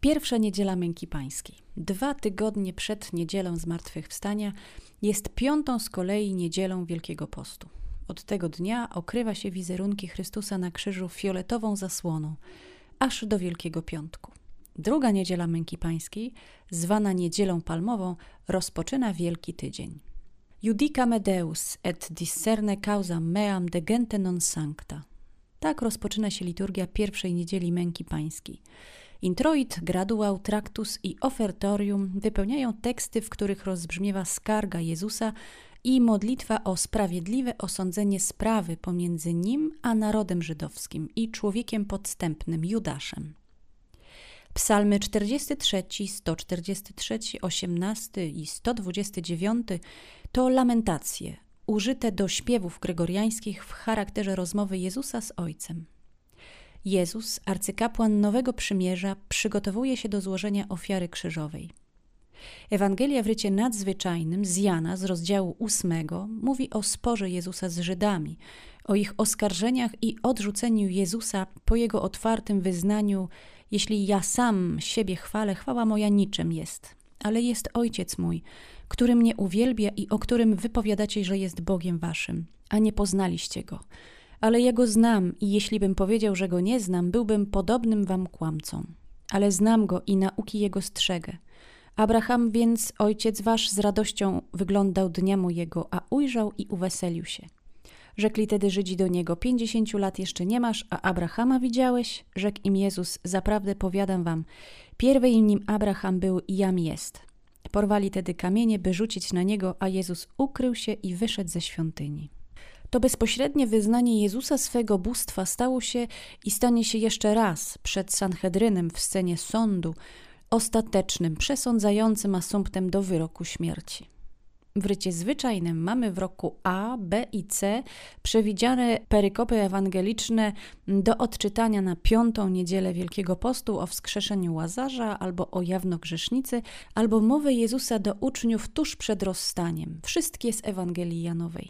Pierwsza niedziela Męki Pańskiej. 2 tygodnie przed niedzielą Zmartwychwstania jest 5. z kolei niedzielą Wielkiego Postu. Od tego dnia okrywa się wizerunki Chrystusa na krzyżu fioletową zasłoną, aż do Wielkiego Piątku. Druga niedziela Męki Pańskiej, zwana Niedzielą Palmową, rozpoczyna Wielki Tydzień. Judicam Deus et discerne causam meam de gente non sancta. Tak rozpoczyna się liturgia pierwszej niedzieli Męki Pańskiej. Introit, graduał, traktus i ofertorium wypełniają teksty, w których rozbrzmiewa skarga Jezusa i modlitwa o sprawiedliwe osądzenie sprawy pomiędzy nim a narodem żydowskim i człowiekiem podstępnym, Judaszem. Psalmy 43, 143, 18 i 129 to lamentacje, użyte do śpiewów gregoriańskich w charakterze rozmowy Jezusa z Ojcem. Jezus, arcykapłan Nowego Przymierza, przygotowuje się do złożenia ofiary krzyżowej. Ewangelia w rycie nadzwyczajnym z Jana z rozdziału 8 mówi o sporze Jezusa z Żydami, o ich oskarżeniach i odrzuceniu Jezusa po jego otwartym wyznaniu: jeśli ja sam siebie chwalę, chwała moja niczym jest, ale jest Ojciec mój, który mnie uwielbia i o którym wypowiadacie, że jest Bogiem waszym, a nie poznaliście Go. Ale ja Go znam i jeśli bym powiedział, że Go nie znam, byłbym podobnym wam kłamcą. Ale znam Go i nauki Jego strzegę. Abraham więc, ojciec wasz, z radością wyglądał dnia mojego, a ujrzał i uweselił się. Rzekli tedy Żydzi do niego: 50 lat jeszcze nie masz, a Abrahama widziałeś? Rzekł im Jezus: zaprawdę powiadam wam, pierwej nim Abraham był i jam jest. Porwali tedy kamienie, by rzucić na niego, a Jezus ukrył się i wyszedł ze świątyni. To bezpośrednie wyznanie Jezusa swego bóstwa stało się i stanie się jeszcze raz przed Sanhedrynem w scenie sądu, ostatecznym, przesądzającym asumptem do wyroku śmierci. W rycie zwyczajnym mamy w roku A, B i C przewidziane perykopy ewangeliczne do odczytania na 5. niedzielę Wielkiego Postu o wskrzeszeniu Łazarza, albo o jawnogrzesznicy, albo mowę Jezusa do uczniów tuż przed rozstaniem. Wszystkie z Ewangelii Janowej.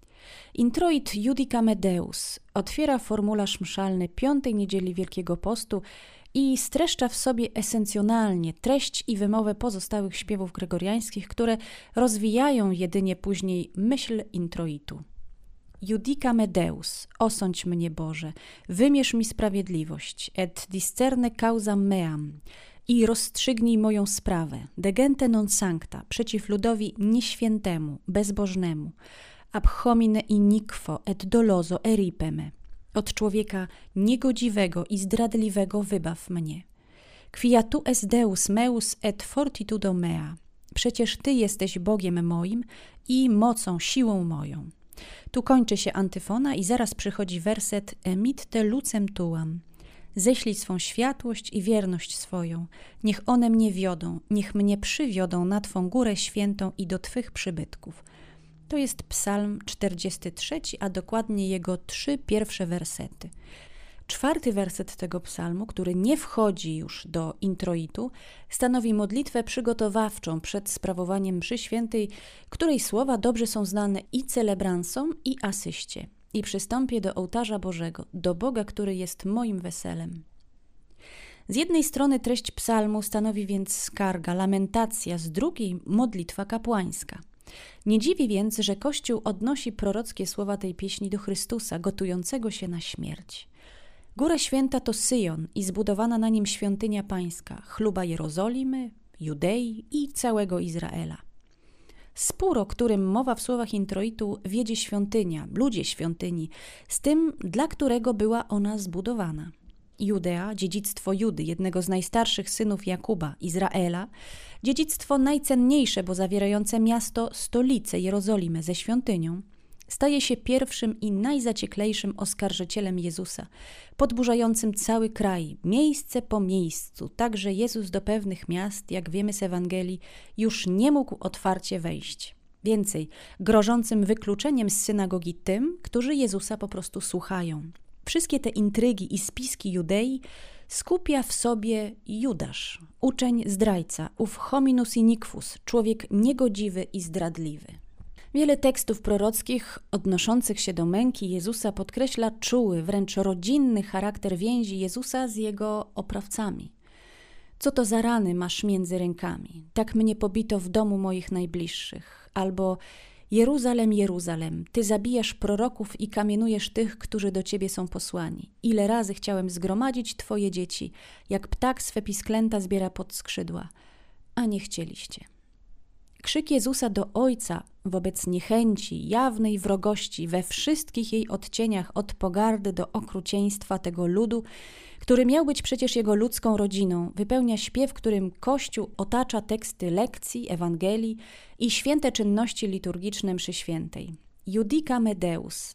Introit Judicam Deus otwiera formularz mszalny 5. niedzieli Wielkiego Postu i streszcza w sobie esencjonalnie treść i wymowę pozostałych śpiewów gregoriańskich, które rozwijają jedynie później myśl introitu. Judicam Deus, osądź mnie Boże, wymierz mi sprawiedliwość, et discerne causam meam, i rozstrzygnij moją sprawę, de gente non sancta, przeciw ludowi nieświętemu, bezbożnemu, ab homine iniquo et doloso eripeme. Od człowieka niegodziwego i zdradliwego wybaw mnie. Quia tu es Deus meus et fortitudo mea. Przecież Ty jesteś Bogiem moim i mocą, siłą moją. Tu kończy się antyfona i zaraz przychodzi werset emitte lucem tuam. Ześlij swą światłość i wierność swoją. Niech one mnie wiodą, niech mnie przywiodą na Twą górę świętą i do Twych przybytków. To jest psalm 43, a dokładnie jego 3 pierwsze wersety. 4. werset tego psalmu, który nie wchodzi już do introitu, stanowi modlitwę przygotowawczą przed sprawowaniem mszy świętej, której słowa dobrze są znane i celebransom, i asyście. I przystąpię do ołtarza Bożego, do Boga, który jest moim weselem. Z jednej strony treść psalmu stanowi więc skarga, lamentacja, z drugiej modlitwa kapłańska. Nie dziwi więc, że Kościół odnosi prorockie słowa tej pieśni do Chrystusa, gotującego się na śmierć. Góra Święta to Syjon i zbudowana na nim świątynia pańska, chluba Jerozolimy, Judei i całego Izraela. Spór, o którym mowa w słowach introitu, wiedzie świątynia, ludzie świątyni, z tym, dla którego była ona zbudowana. Judea, dziedzictwo Judy, jednego z najstarszych synów Jakuba, Izraela, dziedzictwo najcenniejsze, bo zawierające miasto, stolicę Jerozolimę ze świątynią, staje się pierwszym i najzacieklejszym oskarżycielem Jezusa, podburzającym cały kraj, miejsce po miejscu, tak że Jezus do pewnych miast, jak wiemy z Ewangelii, już nie mógł otwarcie wejść. Więcej, grożącym wykluczeniem z synagogi tym, którzy Jezusa po prostu słuchają. Wszystkie te intrygi i spiski Judei skupia w sobie Judasz, uczeń zdrajca, ów hominus iniquus, człowiek niegodziwy i zdradliwy. Wiele tekstów prorockich odnoszących się do męki Jezusa podkreśla czuły, wręcz rodzinny charakter więzi Jezusa z jego oprawcami. Co to za rany masz między rękami? Tak mnie pobito w domu moich najbliższych. Albo Jeruzalem, Jeruzalem, ty zabijasz proroków i kamienujesz tych, którzy do ciebie są posłani. Ile razy chciałem zgromadzić twoje dzieci, jak ptak swe pisklęta zbiera pod skrzydła, a nie chcieliście. Krzyk Jezusa do Ojca wobec niechęci, jawnej wrogości we wszystkich jej odcieniach, od pogardy do okrucieństwa tego ludu, który miał być przecież jego ludzką rodziną, wypełnia śpiew, którym Kościół otacza teksty lekcji, Ewangelii i święte czynności liturgiczne mszy świętej. Judica me Deus.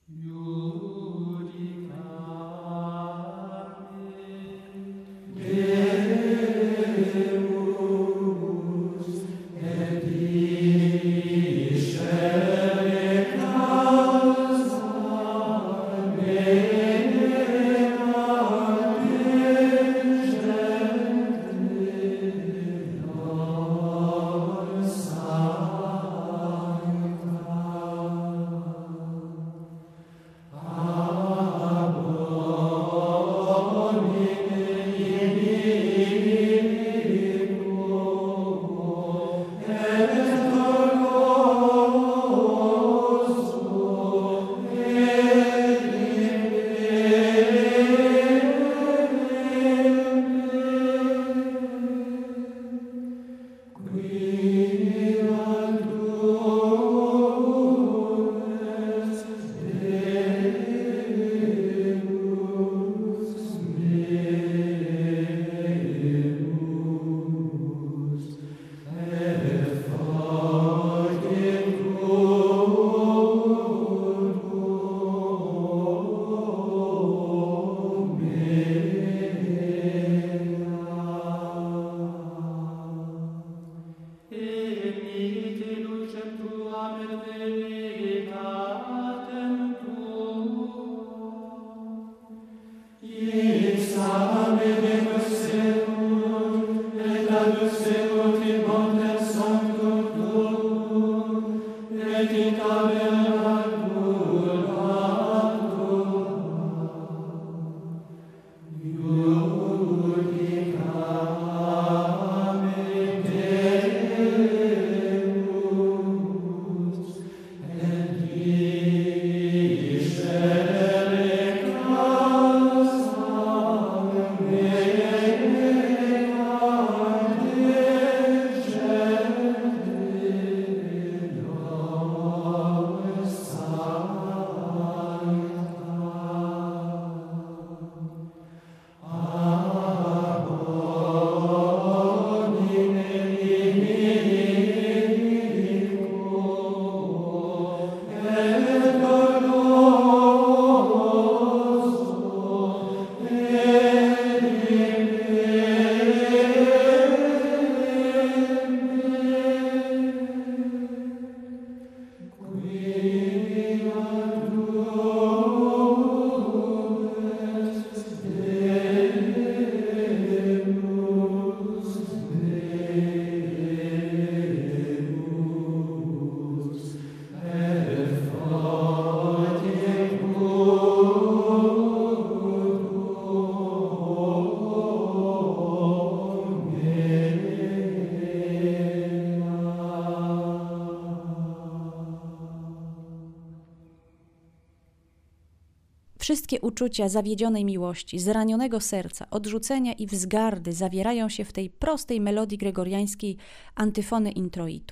Wszystkie uczucia zawiedzionej miłości, zranionego serca, odrzucenia i wzgardy zawierają się w tej prostej melodii gregoriańskiej antyfony introitu.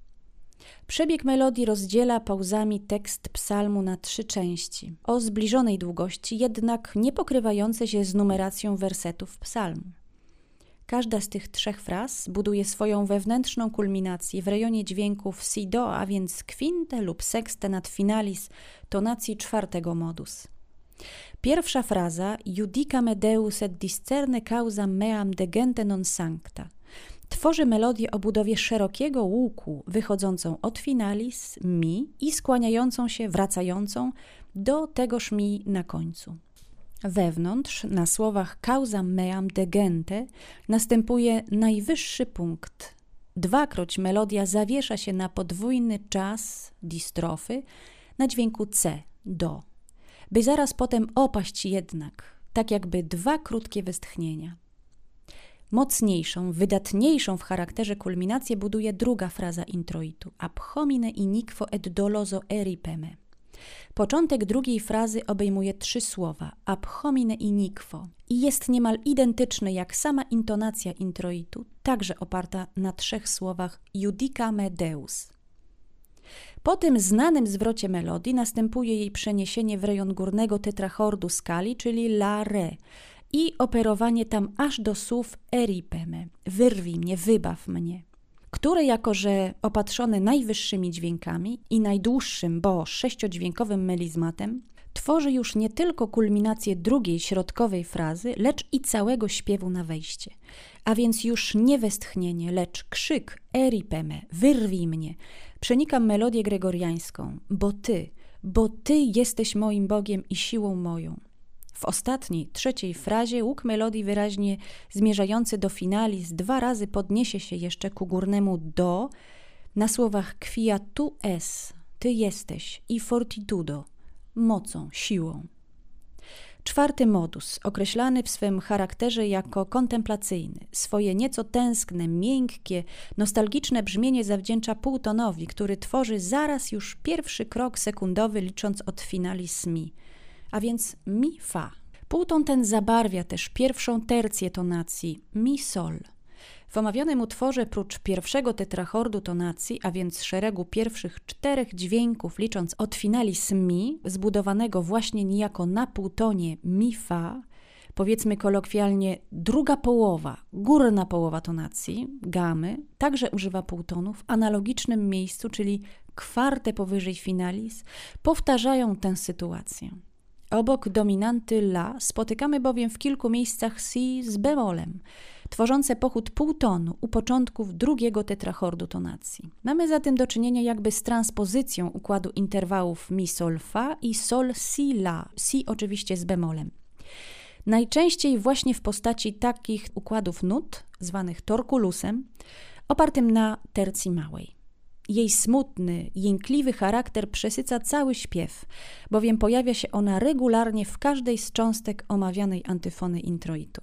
Przebieg melodii rozdziela pauzami tekst psalmu na 3 części, o zbliżonej długości, jednak nie pokrywające się z numeracją wersetów psalmu. Każda z tych 3 fraz buduje swoją wewnętrzną kulminację w rejonie dźwięków si do, a więc quinte lub sexte nad finalis tonacji 4 modus. Pierwsza fraza Judica me Deus et discerne causam meam de gente non sancta tworzy melodię o budowie szerokiego łuku wychodzącą od finalis, mi i skłaniającą się, wracającą do tegoż mi na końcu. Wewnątrz, na słowach causam meam de gente następuje najwyższy punkt. Dwakroć melodia zawiesza się na podwójny czas distrofy na dźwięku C, do, by zaraz potem opaść jednak, tak jakby 2 krótkie westchnienia. Mocniejszą, wydatniejszą w charakterze kulminację buduje druga fraza introitu. Ab homine iniquo et doloso eripeme. Początek drugiej frazy obejmuje 3 słowa. Ab homine iniquo. I jest niemal identyczny jak sama intonacja introitu, także oparta na 3 słowach judicame Deus. Po tym znanym zwrocie melodii następuje jej przeniesienie w rejon górnego tetrachordu skali, czyli la re, i operowanie tam aż do słów eripeme, wyrwij mnie, wybaw mnie, które jako że opatrzone najwyższymi dźwiękami i najdłuższym, bo 6-dźwiękowym melizmatem, tworzy już nie tylko kulminację drugiej, środkowej frazy, lecz i całego śpiewu na wejście. A więc już nie westchnienie, lecz krzyk eripeme, wyrwij mnie, przenika melodię gregoriańską, bo Ty jesteś moim Bogiem i siłą moją. W ostatniej, 3. frazie łuk melodii wyraźnie zmierzający do finalis 2 razy podniesie się jeszcze ku górnemu do na słowach quia tu es, Ty jesteś, i fortitudo, mocą, siłą. 4. modus, określany w swym charakterze jako kontemplacyjny, swoje nieco tęskne, miękkie, nostalgiczne brzmienie zawdzięcza półtonowi, który tworzy zaraz już pierwszy krok sekundowy licząc od finalis mi, a więc mi fa. Półton ten zabarwia też pierwszą tercję tonacji mi sol. W omawianym utworze prócz pierwszego tetrachordu tonacji, a więc szeregu pierwszych 4 dźwięków licząc od finalis mi, zbudowanego właśnie niejako na półtonie mi fa, powiedzmy kolokwialnie druga połowa, górna połowa tonacji, gamy, także używa półtonu w analogicznym miejscu, czyli 4 powyżej finalis, powtarzają tę sytuację. Obok dominanty la spotykamy bowiem w kilku miejscach si z bemolem, tworzące pochód półtonu u początków drugiego tetrachordu tonacji. Mamy zatem do czynienia jakby z transpozycją układu interwałów mi sol fa i sol si la, si oczywiście z bemolem. Najczęściej właśnie w postaci takich układów nut, zwanych torculusem, opartym na tercji małej. Jej smutny, jękliwy charakter przesyca cały śpiew, bowiem pojawia się ona regularnie w każdej z cząstek omawianej antyfony introitu.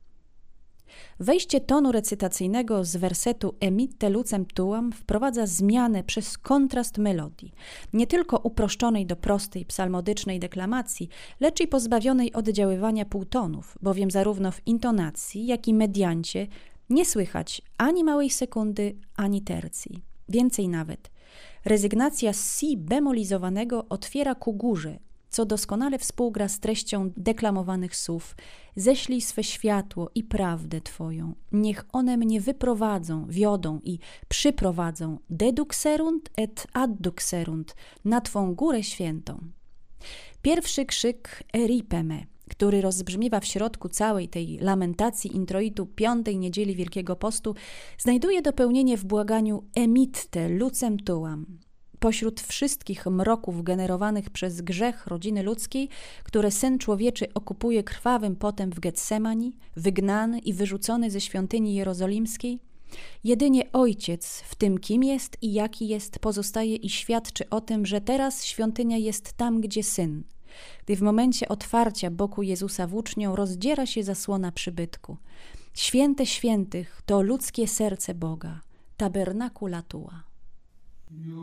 Wejście tonu recytacyjnego z wersetu emitte lucem tuam wprowadza zmianę przez kontrast melodii, nie tylko uproszczonej do prostej psalmodycznej deklamacji, lecz i pozbawionej oddziaływania półtonów, bowiem zarówno w intonacji, jak i mediancie nie słychać ani małej sekundy, ani tercji. Więcej nawet, rezygnacja z si bemolizowanego otwiera ku górze, co doskonale współgra z treścią deklamowanych słów. Ześlij swe światło i prawdę Twoją. Niech one mnie wyprowadzą, wiodą i przyprowadzą, deduxerunt et adduxerunt, na Twą górę świętą. Pierwszy krzyk eripeme, który rozbrzmiewa w środku całej tej lamentacji introitu 5. niedzieli Wielkiego Postu, znajduje dopełnienie w błaganiu emitte lucem tuam. Pośród wszystkich mroków generowanych przez grzech rodziny ludzkiej, które Syn Człowieczy okupuje krwawym potem w Getsemani, wygnany i wyrzucony ze świątyni jerozolimskiej, jedynie Ojciec w tym, kim jest i jaki jest, pozostaje i świadczy o tym, że teraz świątynia jest tam, gdzie Syn, gdy w momencie otwarcia boku Jezusa włócznią rozdziera się zasłona przybytku. Święte świętych to ludzkie serce Boga, tabernacula tua.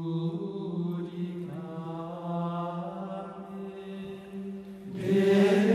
Judicame,